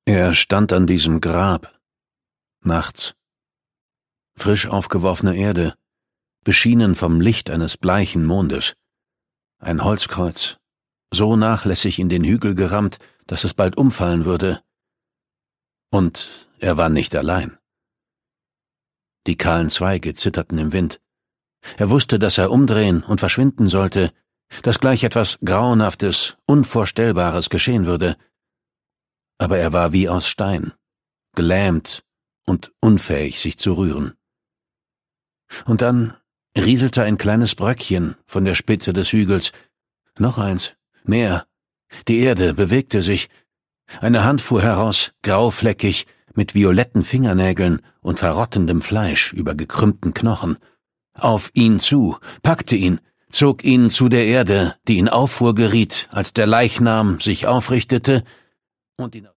Er stand an diesem Grab, nachts. Frisch aufgeworfene Erde, beschienen vom Licht eines bleichen Mondes. Ein Holzkreuz, so nachlässig in den Hügel gerammt, dass es bald umfallen würde. Und er war nicht allein. Die kahlen Zweige zitterten im Wind. Er wusste, dass er umdrehen und verschwinden sollte, dass gleich etwas Grauenhaftes, Unvorstellbares geschehen würde. Aber er war wie aus Stein, gelähmt und unfähig, sich zu rühren. Und dann rieselte ein kleines Bröckchen von der Spitze des Hügels. Noch eins, mehr. Die Erde bewegte sich. Eine Hand fuhr heraus, graufleckig, mit violetten Fingernägeln und verrottendem Fleisch über gekrümmten Knochen. Auf ihn zu, packte ihn, zog ihn zu der Erde, die in Aufruhr geriet, als der Leichnam sich aufrichtete und ihn